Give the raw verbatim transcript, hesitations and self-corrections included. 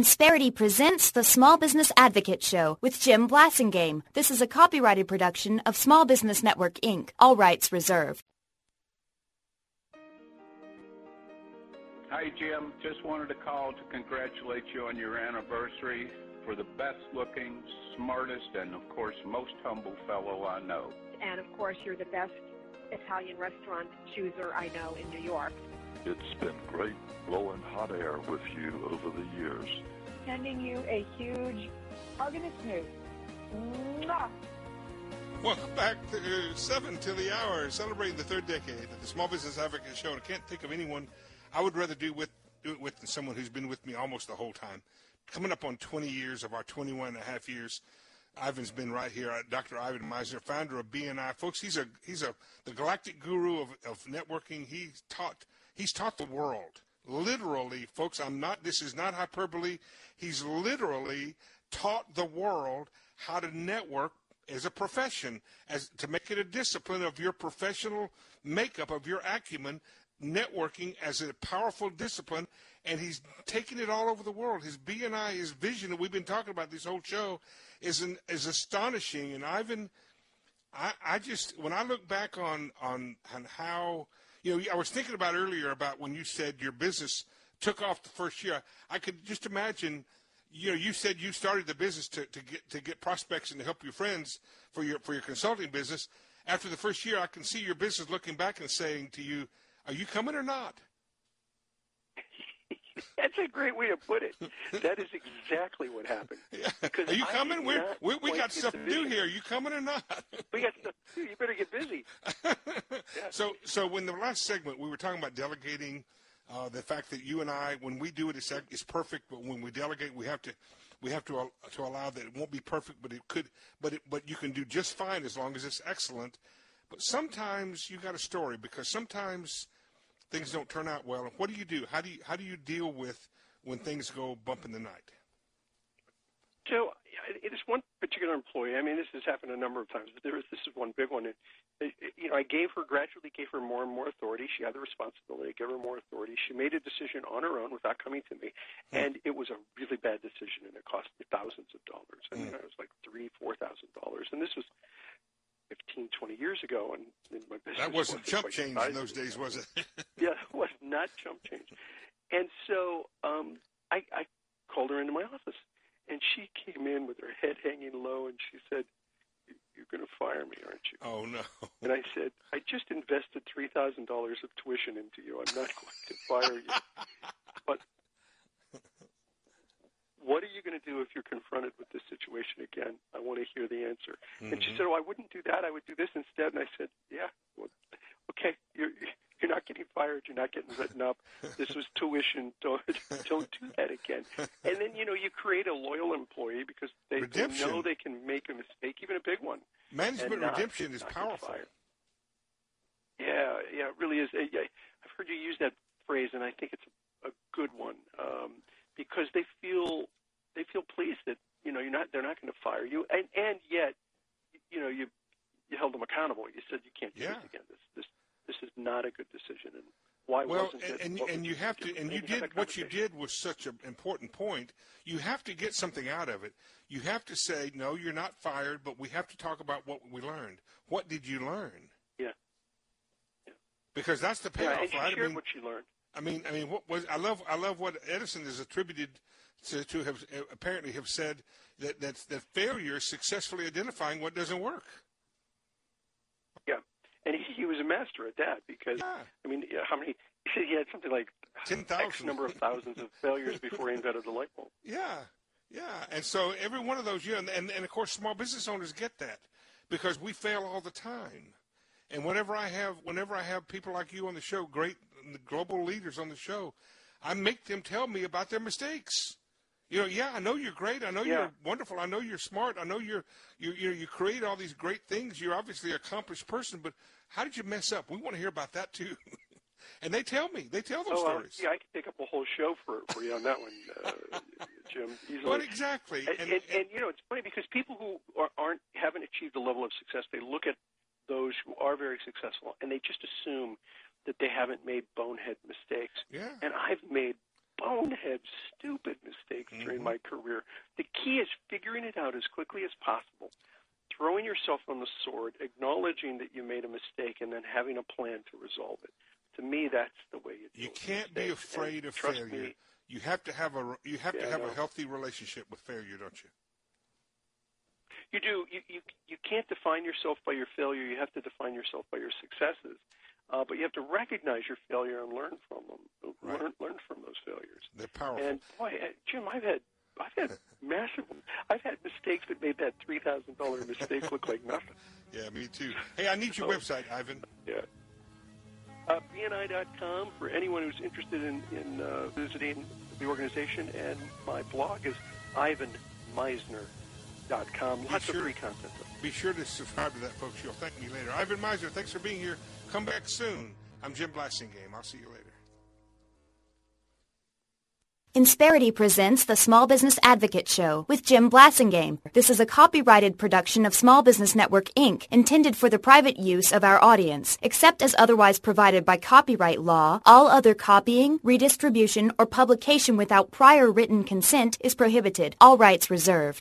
Insperity presents the Small Business Advocate Show with Jim Blasingame. This is a copyrighted production of Small Business Network, Incorporated. All rights reserved. Hi, Jim. Just wanted to call to congratulate you on your anniversary. For the best-looking, smartest, and, of course, most humble fellow I know. And, of course, you're the best Italian restaurant chooser I know in New York. It's been great blowing hot air with you over the years. Sending you a huge hug and a smooth. Mwah! Welcome back to seven to the hour, celebrating the third decade of the Small Business Advocate Show. And I can't think of anyone I would rather do with do it with than someone who's been with me almost the whole time. Coming up on twenty years of our twenty-one and a half years, Ivan's been right here. Doctor Ivan Misner, founder of B N I. Folks, he's a he's a the galactic guru of, of networking. He's taught he's taught the world. Literally, folks, I'm not this is not hyperbole. He's literally taught the world how to network as a profession, as to make it a discipline of your professional makeup, of your acumen, networking as a powerful discipline. And he's taking it all over the world. His B N I, his vision that we've been talking about this whole show is an, is astonishing. And Ivan, I, I just, when I look back on, on, on how, you know, I was thinking about earlier about when you said your business took off the first year. I could just imagine, you know, you said you started the business to, to get to get prospects and to help your friends for your for your consulting business. After the first year, I can see your business looking back and saying to you, "Are you coming or not?" That's a great way to put it. That is exactly what happened. Yeah. Are you I coming? We're, we we got stuff to do here. Are you coming or not? We got stuff to do. You better get busy. Yeah. So, so in the last segment, we were talking about delegating. Uh, the fact that you and I, when we do it, it's, it's perfect. But when we delegate, we have to, we have to uh, to allow that it won't be perfect, but it could, but it, but you can do just fine as long as it's excellent. But sometimes you got a story, because sometimes things don't turn out well. And what do you do? How do you how do you deal with when things go bump in the night? So, it is one particular employee. I mean, this has happened a number of times, but there is this is one big one. It, it, you know, I gave her gradually gave her more and more authority. She had the responsibility. I gave her more authority. She made a decision on her own without coming to me, mm. and it was a really bad decision, and it cost me thousands of dollars. I mean, mm. it was like three, four thousand dollars, and this was fifteen, twenty years ago, and, and my business that wasn't wasn't chump change in those days, was it? Yeah, it was not chump change. And so um, I, I called her into my office. And she came in with her head hanging low, and she said, "You're going to fire me, aren't you?" Oh, no. And I said, "I just invested three thousand dollars of tuition into you. I'm not going to fire you. But what are you going to do if you're confronted with this situation again? I want to hear the answer." Mm-hmm. And she said, "Oh, I wouldn't do that. I would do this instead." And I said, "Yeah, well, okay, you're You're not getting fired. You're not getting written up. This was tuition. Don't, don't do that again." And then, you know, you create a loyal employee because they, they know they can make a mistake, even a big one. Management redemption is powerful. Yeah, yeah, it really is. I've heard you use that phrase, and I think it's a, a good one um, because they feel they feel pleased that, you know, you're not they're not going to fire you, and and yet, you know, you you held them accountable. You said you can't do yeah. this again. This this. This is not a good decision, and why well, wasn't it? And, and, and you have to, and you did what you did was such an important point. You have to get something out of it. You have to say, no, you're not fired, but we have to talk about what we learned. What did you learn? Yeah. yeah. Because that's the payoff, yeah, and she right? shared I mean, what she learned. I mean, I mean, what was I love? I love what Edison is attributed to, to have apparently have said that that that failure is successfully identifying what doesn't work. Yeah. And he, he was a master at that because, yeah. I mean, how many, he said he had something like ten X number of thousands of failures before he invented the light bulb. Yeah, yeah. And so every one of those, yeah, and, and, and of course small business owners get that because we fail all the time. And whenever I have, whenever I have people like you on the show, great global leaders on the show, I make them tell me about their mistakes. You know, yeah, I know you're great. I know yeah. you're wonderful. I know you're smart. I know you're you you you create all these great things. You're obviously an accomplished person, but how did you mess up? We want to hear about that too. And they tell me. They tell those oh, stories. Uh, yeah, I could take up a whole show for for you on that one, uh, Jim. Easily. But exactly. And, and, and, and you know, it's funny because people who are, aren't haven't achieved a level of success, they look at those who are very successful, and they just assume that they haven't made bonehead mistakes. Yeah. And I've made bonehead, stupid mistakes mm-hmm. during my career. The key is figuring it out as quickly as possible, throwing yourself on the sword, acknowledging that you made a mistake, and then having a plan to resolve it. To me, that's the way you do it. You can't be afraid and of trust failure. Me, you have to have a you have yeah, to have no. a healthy relationship with failure, don't you? You do. You, you you can't define yourself by your failure. You have to define yourself by your successes. Uh, but you have to recognize your failure and learn from them. Right. Learn learn from those failures. They're powerful. And boy, Jim, I've had I've had massive. I've had mistakes that made that three thousand dollar mistake look like nothing. Yeah, me too. Hey, I need your so, website, Ivan. Yeah. Uh, B N I dot com for anyone who's interested in, in uh, visiting the organization, and my blog is Ivan Misner dot com. Lots sure, of free content. Be sure to subscribe to that, folks. You'll thank me later. Ivan Misner, thanks for being here. Come back soon. I'm Jim Blasingame. I'll see you later. Insperity presents the Small Business Advocate Show with Jim Blasingame. This is a copyrighted production of Small Business Network, Incorporated, intended for the private use of our audience. Except as otherwise provided by copyright law, all other copying, redistribution, or publication without prior written consent is prohibited. All rights reserved.